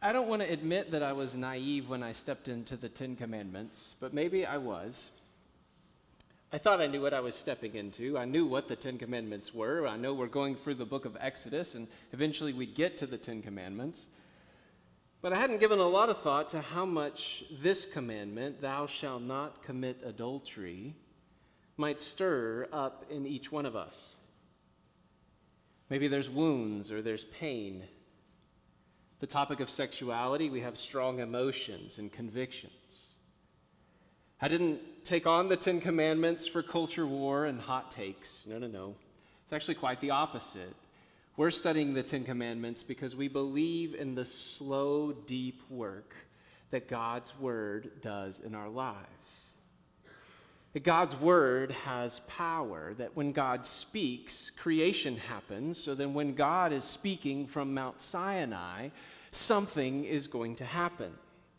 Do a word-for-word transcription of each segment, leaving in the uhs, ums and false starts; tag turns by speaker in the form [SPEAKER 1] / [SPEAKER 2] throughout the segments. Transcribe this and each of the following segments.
[SPEAKER 1] I don't want to admit that I was naive when I stepped into the Ten Commandments, but maybe I was. I thought I knew what I was stepping into. I knew what the Ten Commandments were. I know we're going through the book of Exodus, and eventually we'd get to the Ten Commandments. But I hadn't given a lot of thought to how much this commandment, thou shalt not commit adultery, might stir up in each one of us. Maybe there's wounds or there's pain. The topic of sexuality, we have strong emotions and convictions. I didn't take on the Ten Commandments for culture war and hot takes. No, no, no. It's actually quite the opposite. We're studying the Ten Commandments because we believe in the slow, deep work that God's Word does in our lives. That God's Word has power, that when God speaks, creation happens, so then when God is speaking from Mount Sinai, something is going to happen.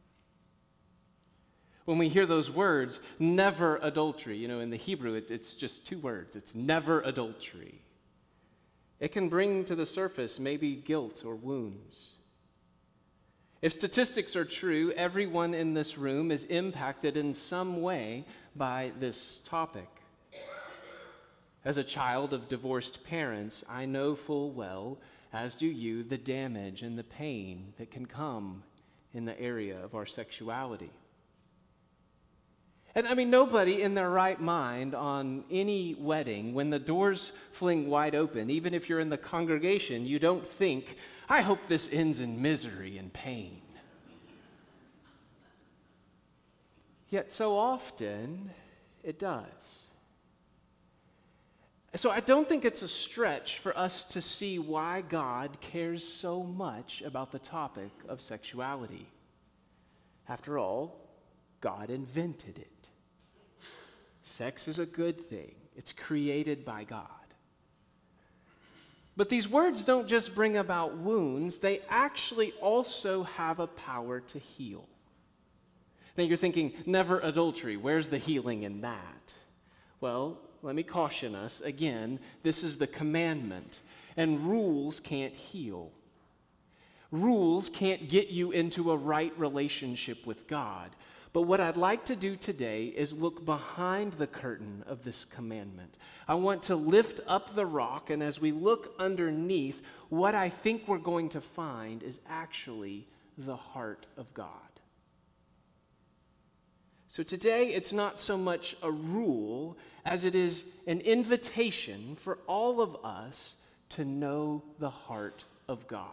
[SPEAKER 1] When we hear those words, never adultery, you know, in the Hebrew, it, it's just two words. It's never adultery. It can bring to the surface maybe guilt or wounds. If statistics are true, everyone in this room is impacted in some way by this topic. As a child of divorced parents, I know full well, as do you, the damage and the pain that can come in the area of our sexuality. And I mean, nobody in their right mind on any wedding, when the doors fling wide open, even if you're in the congregation, you don't think, I hope this ends in misery and pain. Yet so often, it does. So I don't think it's a stretch for us to see why God cares so much about the topic of sexuality. After all, God invented it. Sex is a good thing. It's created by God. But these words don't just bring about wounds, they actually also have a power to heal. Now you're thinking, never adultery. Where's the healing in that? Well, let me caution us again, this is the commandment, and rules can't heal. Rules can't get you into a right relationship with God. But what I'd like to do today is look behind the curtain of this commandment. I want to lift up the rock, and as we look underneath, what I think we're going to find is actually the heart of God. So today, it's not so much a rule as it is an invitation for all of us to know the heart of God.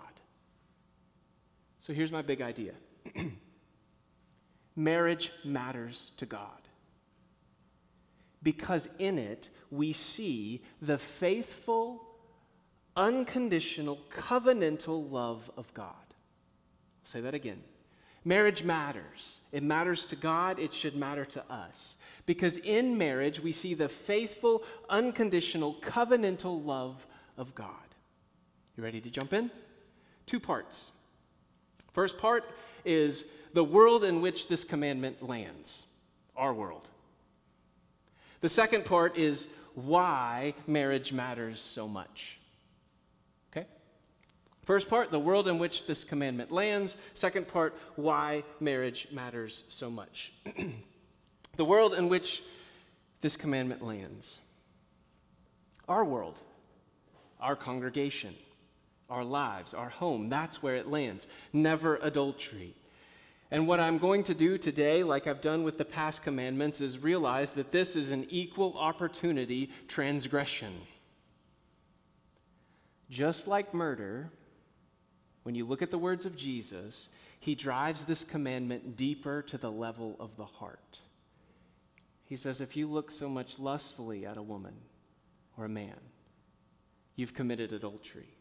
[SPEAKER 1] So here's my big idea. Marriage matters to God because in it we see the faithful, unconditional, covenantal love of God. I'll say that again. Marriage matters. It matters to God. It should matter to us because in marriage we see the faithful, unconditional, covenantal love of God. You ready to jump in? Two parts. First part is the world in which this commandment lands, our world. The second part is why marriage matters so much. Okay? First part, the world in which this commandment lands. Second part, why marriage matters so much. The world in which this commandment lands. Our world, our congregation, our lives, our home, that's where it lands. Never adultery. And what I'm going to do today, like I've done with the past commandments, is realize that this is an equal opportunity transgression. Just like murder, when you look at the words of Jesus, he drives this commandment deeper to the level of the heart. He says, if you look so much lustfully at a woman or a man, you've committed adultery.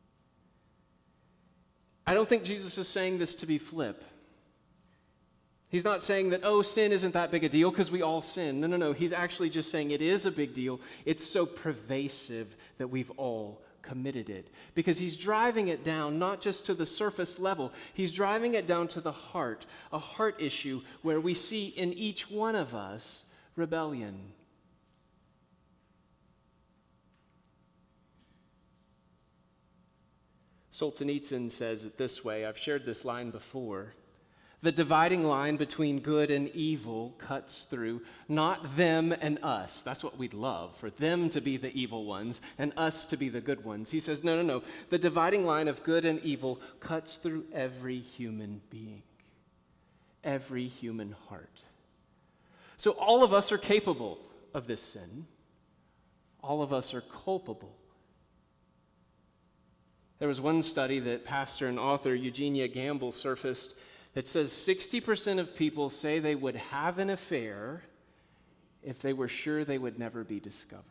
[SPEAKER 1] I don't think Jesus is saying this to be flip. He's not saying that, oh, sin isn't that big a deal because we all sin. No, no, no. He's actually just saying it is a big deal. It's so pervasive that we've all committed it. Because he's driving it down not just to the surface level. He's driving it down to the heart, a heart issue where we see in each one of us rebellion. Solzhenitsyn says it this way. I've shared this line before. The dividing line between good and evil cuts through not them and us. That's what we'd love, for them to be the evil ones and us to be the good ones. He says, no, no, no. The dividing line of good and evil cuts through every human being, every human heart. So all of us are capable of this sin. All of us are culpable. There was one study that pastor and author Eugenia Gamble surfaced that says sixty percent of people say they would have an affair if they were sure they would never be discovered.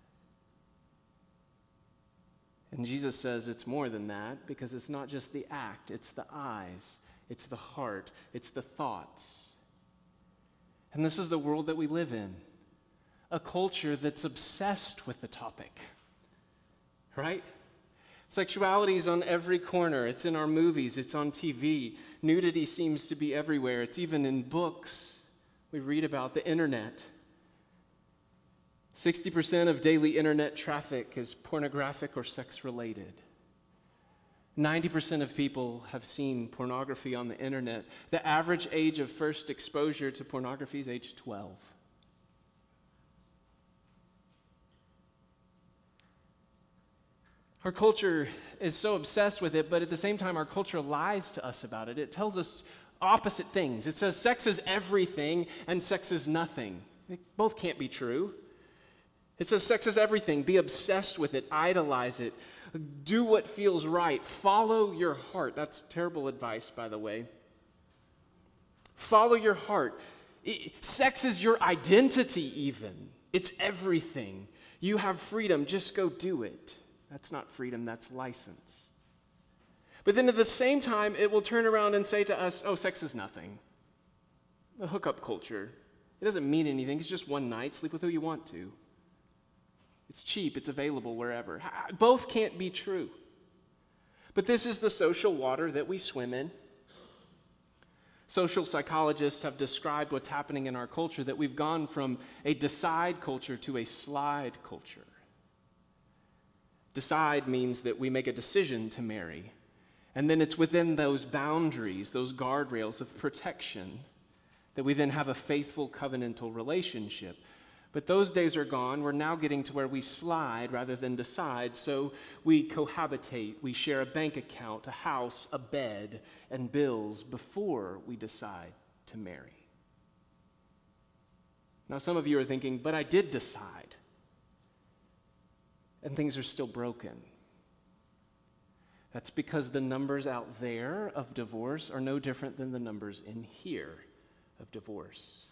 [SPEAKER 1] And Jesus says it's more than that, because it's not just the act, it's the eyes, it's the heart, it's the thoughts. And this is the world that we live in, a culture that's obsessed with the topic, right? Sexuality is on every corner. It's in our movies. It's on T V. Nudity seems to be everywhere. It's even in books. We read about the internet. sixty percent of daily internet traffic is pornographic or sex-related. ninety percent of people have seen pornography on the internet. The average age of first exposure to pornography is age twelve. Our culture is so obsessed with it, but at the same time, our culture lies to us about it. It tells us opposite things. It says sex is everything and sex is nothing. They both can't be true. It says sex is everything. Be obsessed with it. Idolize it. Do what feels right. Follow your heart. That's terrible advice, by the way. Follow your heart. Sex is your identity, even. It's everything. You have freedom. Just go do it. That's not freedom, that's license. But then at the same time, it will turn around and say to us, oh, sex is nothing. The hookup culture. It doesn't mean anything. It's just one night. Sleep with who you want to. It's cheap. It's available wherever. Both can't be true. But this is the social water that we swim in. Social psychologists have described what's happening in our culture, that we've gone from a decide culture to a slide culture. Decide means that we make a decision to marry, and then it's within those boundaries, those guardrails of protection, that we then have a faithful covenantal relationship. But those days are gone. We're now getting to where we slide rather than decide, so we cohabitate. We share a bank account, a house, a bed, and bills before we decide to marry. Now, some of you are thinking, but I did decide. And things are still broken. That's because the numbers out there of divorce are no different than the numbers in here of divorce.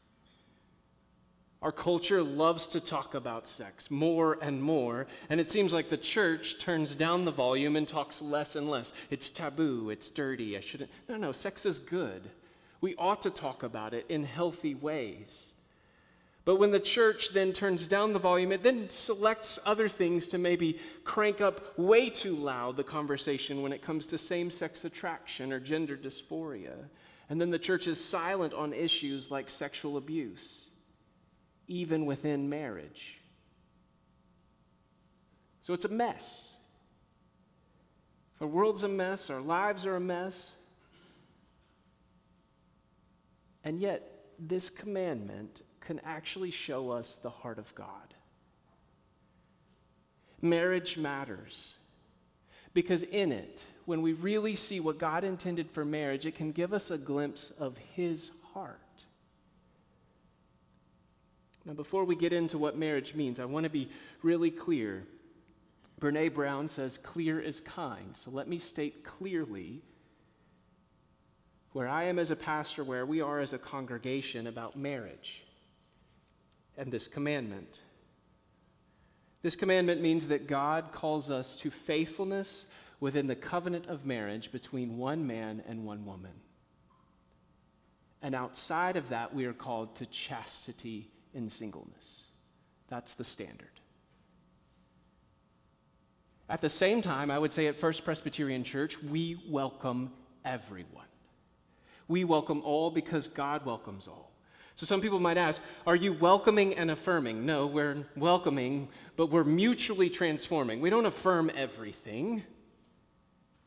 [SPEAKER 1] Our culture loves to talk about sex more and more, and it seems like the church turns down the volume and talks less and less. It's taboo, it's dirty, I shouldn't. No, no, sex is good. We ought to talk about it in healthy ways. But when the church then turns down the volume, it then selects other things to maybe crank up way too loud the conversation when it comes to same-sex attraction or gender dysphoria. And then the church is silent on issues like sexual abuse, even within marriage. So it's a mess. The world's a mess, our lives are a mess. And yet, this commandment can actually show us the heart of God. Marriage matters because in it, when we really see what God intended for marriage, it can give us a glimpse of His heart. Now, before we get into what marriage means, I want to be really clear. Brene Brown says, clear is kind. So let me state clearly where I am as a pastor, where we are as a congregation about marriage. And this commandment. This commandment means that God calls us to faithfulness within the covenant of marriage between one man and one woman. And outside of that, we are called to chastity in singleness. That's the standard. At the same time, I would say at First Presbyterian Church, we welcome everyone. We welcome all because God welcomes all. So some people might ask, are you welcoming and affirming? No, we're welcoming, but we're mutually transforming. We don't affirm everything.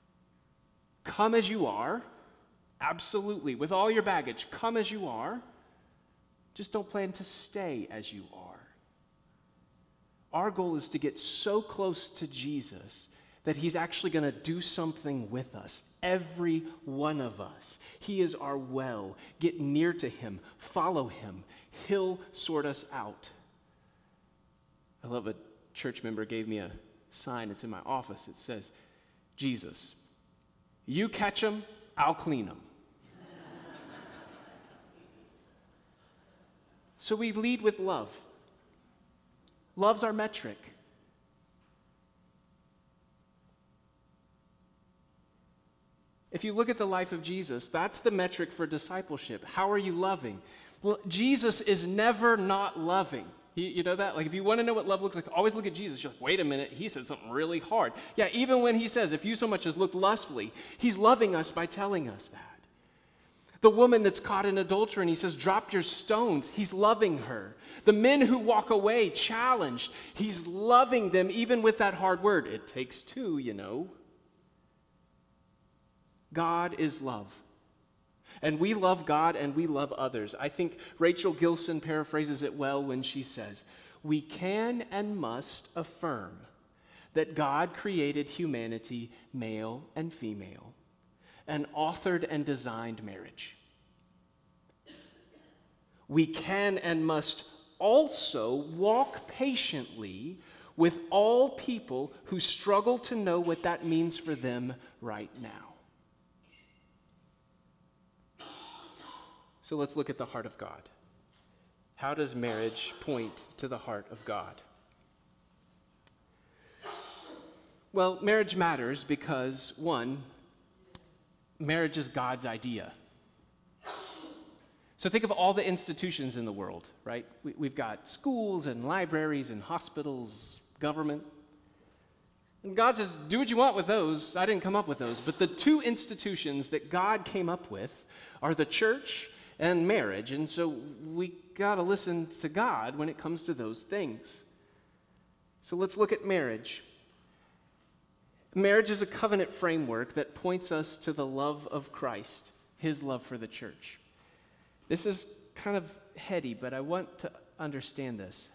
[SPEAKER 1] come as you are. Absolutely. With all your baggage, come as you are. Just don't plan to stay as you are. Our goal is to get so close to Jesus that he's actually going to do something with us, every one of us. He is our well. Get near to him. Follow him. He'll sort us out. I love a church member gave me a sign. It's in my office. It says, Jesus, you catch him, I'll clean him. So we lead with love. Love's our metric. If you look at the life of Jesus, that's the metric for discipleship. How are you loving? Well, Jesus is never not loving. You, you know that? Like, if you want to know what love looks like, always look at Jesus. You're like, wait a minute, he said something really hard. Yeah, even when he says, if you so much as look lustfully, he's loving us by telling us that. The woman that's caught in adultery, and he says, drop your stones. He's loving her. The men who walk away challenged, he's loving them even with that hard word. It takes two, you know. God is love. And we love God and we love others. I think Rachel Gilson paraphrases it well when she says, we can and must affirm that God created humanity male and female, and authored and designed marriage. We can and must also walk patiently with all people who struggle to know what that means for them right now. So let's look at the heart of God. How does marriage point to the heart of God? Well, marriage matters because, one, marriage is God's idea. So think of all the institutions in the world, right? We, we've got schools and libraries and hospitals, government. And God says, do what you want with those. I didn't come up with those. But the two institutions that God came up with are the church and marriage. And so we got to listen to God when it comes to those things. So let's look at marriage. Marriage is a covenant framework that points us to the love of Christ, his love for the church. This is kind of heady, but I want to understand this.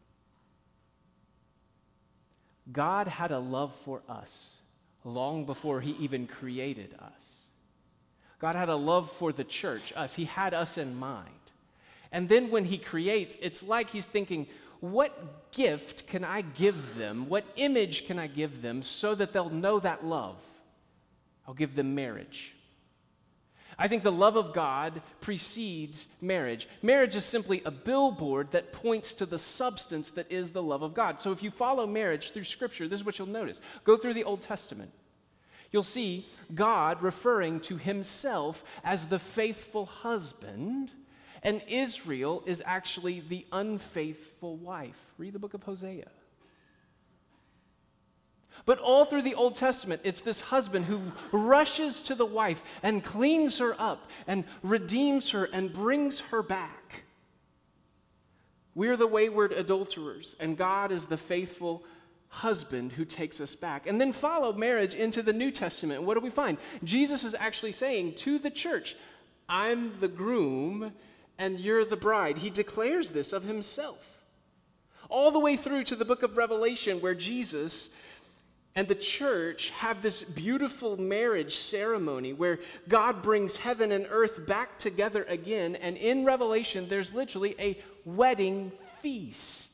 [SPEAKER 1] God had a love for us long before he even created us. God had a love for the church, us. He had us in mind. And then when he creates, it's like he's thinking, what gift can I give them? What image can I give them so that they'll know that love? I'll give them marriage. I think the love of God precedes marriage. Marriage is simply a billboard that points to the substance that is the love of God. So if you follow marriage through Scripture, this is what you'll notice. Go through the Old Testament. You'll see God referring to himself as the faithful husband, and Israel is actually the unfaithful wife. Read the book of Hosea. But all through the Old Testament, it's this husband who rushes to the wife and cleans her up and redeems her and brings her back. We're the wayward adulterers, and God is the faithful husband who takes us back. And then follow marriage into the New Testament. And what do we find? Jesus is actually saying to the church, I'm the groom and you're the bride. He declares this of himself. All the way through to the book of Revelation, where Jesus and the church have this beautiful marriage ceremony where God brings heaven and earth back together again. And in Revelation, there's literally a wedding feast.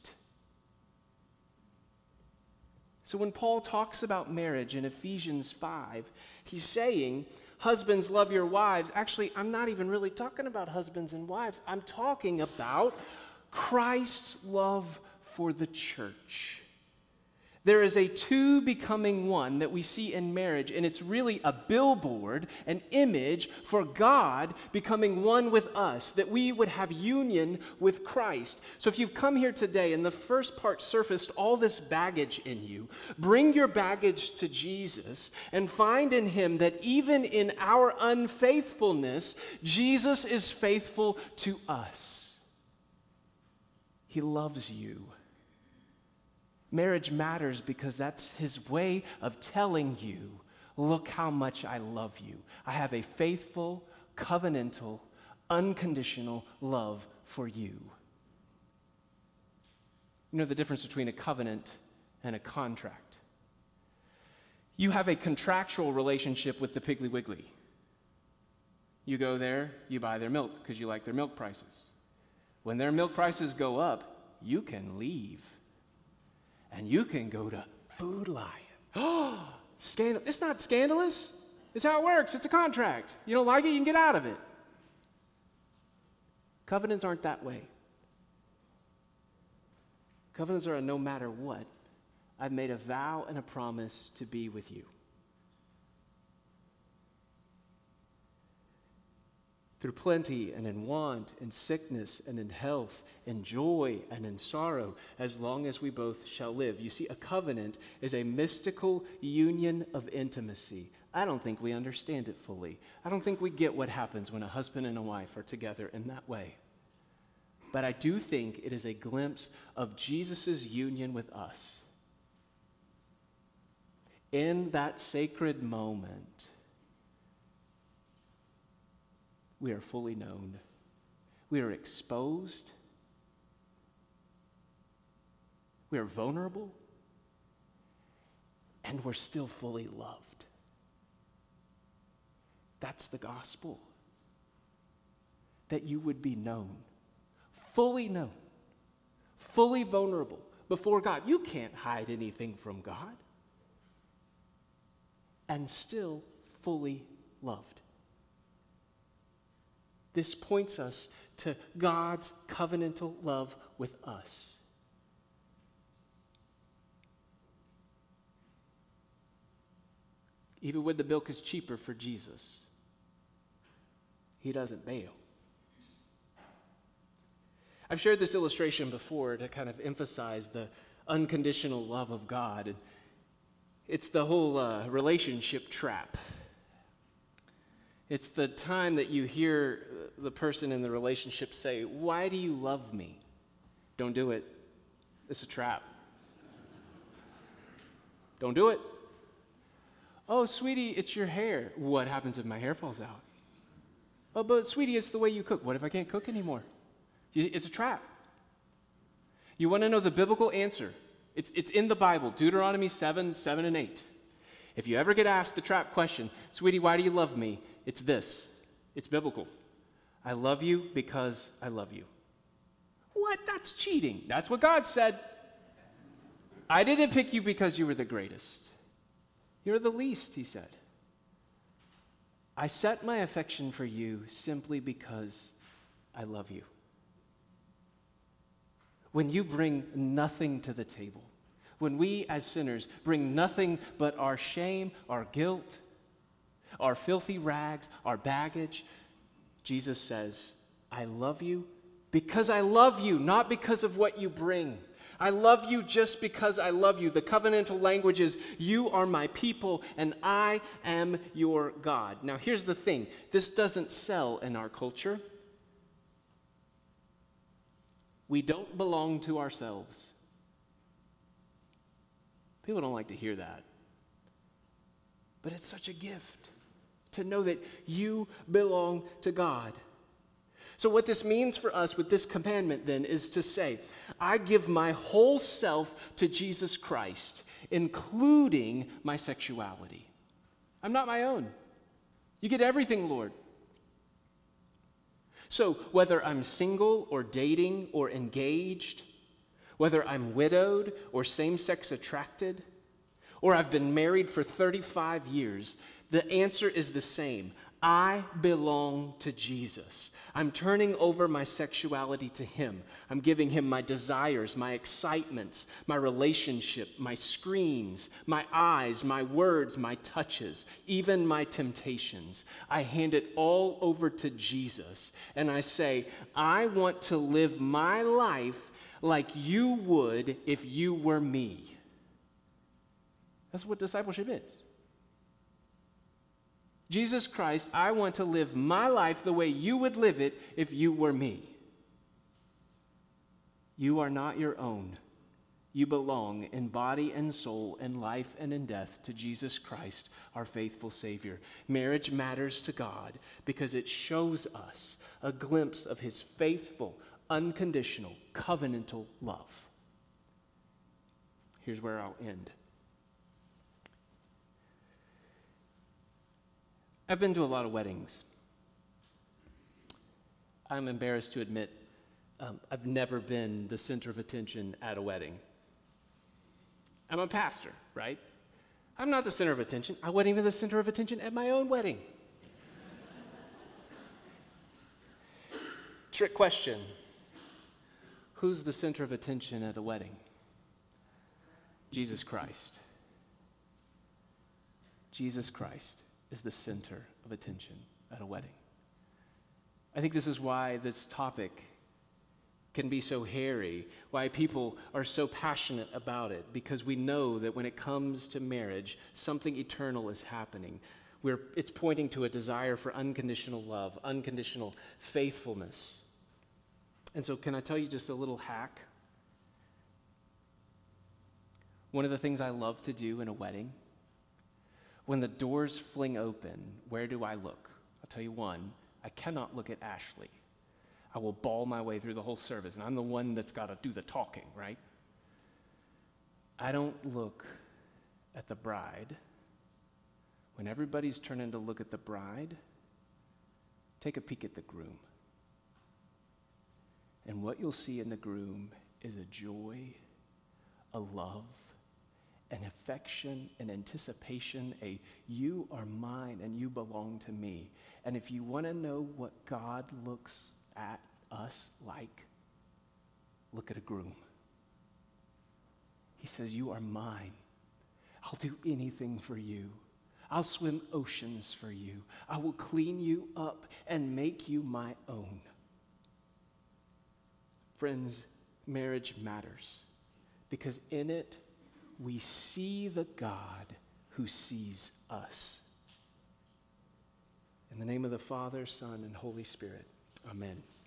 [SPEAKER 1] So when Paul talks about marriage in Ephesians five, he's saying, husbands, love your wives. Actually, I'm not even really talking about husbands and wives. I'm talking about Christ's love for the church. There is a two becoming one that we see in marriage, and it's really a billboard, an image for God becoming one with us, that we would have union with Christ. So if you've come here today and the first part surfaced all this baggage in you, bring your baggage to Jesus and find in him that even in our unfaithfulness, Jesus is faithful to us. He loves you. Marriage matters because that's his way of telling you, look how much I love you. I have a faithful, covenantal, unconditional love for you. You know the difference between a covenant and a contract. You have a contractual relationship with the Piggly Wiggly. You go there, you buy their milk because you like their milk prices. When their milk prices go up, you can leave. And you can go to Food Lion. Oh, scandal. It's not scandalous. It's how it works. It's a contract. You don't like it, you can get out of it. Covenants aren't that way. Covenants are a no matter what. I've made a vow and a promise to be with you. Through plenty and in want, in sickness and in health, in joy and in sorrow, as long as we both shall live. You see, a covenant is a mystical union of intimacy. I don't think we understand it fully. I don't think we get what happens when a husband and a wife are together in that way. But I do think it is a glimpse of Jesus' union with us. In that sacred moment, we are fully known. We are exposed. We are vulnerable. And we're still fully loved. That's the gospel. That you would be known. Fully known. Fully vulnerable before God. You can't hide anything from God. And still fully loved. This points us to God's covenantal love with us. Even when the milk is cheaper for Jesus, he doesn't bail. I've shared this illustration before to kind of emphasize the unconditional love of God. It's the whole uh, relationship trap. It's the time that you hear the person in the relationship say, "Why do you love me?" Don't do it. It's a trap. Don't do it. "Oh, sweetie, it's your hair." What happens if my hair falls out? "Oh, but sweetie, it's the way you cook." What if I can't cook anymore? It's a trap. You want to know the biblical answer? It's, it's in the Bible, Deuteronomy seven, seven and eight. If you ever get asked the trap question, "Sweetie, why do you love me?" It's this. It's biblical. I love you because I love you. What? That's cheating. That's what God said. I didn't pick you because you were the greatest. You're the least, he said. I set my affection for you simply because I love you. When you bring nothing to the table, when we as sinners bring nothing but our shame, our guilt, our filthy rags, our baggage, Jesus says, I love you because I love you, not because of what you bring. I love you just because I love you. The covenantal language is, you are my people and I am your God. Now here's the thing. This doesn't sell in our culture. We don't belong to ourselves. People don't like to hear that. But it's such a gift to know that you belong to God. So what this means for us with this commandment then is to say, I give my whole self to Jesus Christ, including my sexuality. I'm not my own. You get everything, Lord. So whether I'm single or dating or engaged, whether I'm widowed or same-sex attracted, or I've been married for thirty-five years, the answer is the same. I belong to Jesus. I'm turning over my sexuality to him. I'm giving him my desires, my excitements, my relationship, my screens, my eyes, my words, my touches, even my temptations. I hand it all over to Jesus, and I say, I want to live my life like you would if you were me. That's what discipleship is. Jesus Christ, I want to live my life the way you would live it if you were me. You are not your own. You belong in body and soul, in life and in death, to Jesus Christ, our faithful Savior. Marriage matters to God because it shows us a glimpse of his faithful, unconditional, covenantal love. Here's where I'll end. I've been to a lot of weddings. I'm embarrassed to admit um, I've never been the center of attention at a wedding. I'm a pastor, right? I'm not the center of attention. I wasn't even the center of attention at my own wedding. Trick question. Who's the center of attention at a wedding? Jesus Christ. Jesus Christ is the center of attention at a wedding. I think this is why this topic can be so hairy, why people are so passionate about it, because we know that when it comes to marriage, something eternal is happening. We're, it's pointing to a desire for unconditional love, unconditional faithfulness. And so can I tell you just a little hack? One of the things I love to do in a wedding, when the doors fling open, where do I look? I'll tell you one, I cannot look at Ashley. I will bawl my way through the whole service, and I'm the one that's got to do the talking, right? I don't look at the bride. When everybody's turning to look at the bride, take a peek at the groom. And what you'll see in the groom is a joy, a love, an affection, an anticipation, a you are mine and you belong to me. And if you want to know what God looks at us like, look at a groom. He says, you are mine. I'll do anything for you. I'll swim oceans for you. I will clean you up and make you my own. Friends, marriage matters because in it we see the God who sees us. In the name of the Father, Son, and Holy Spirit, amen.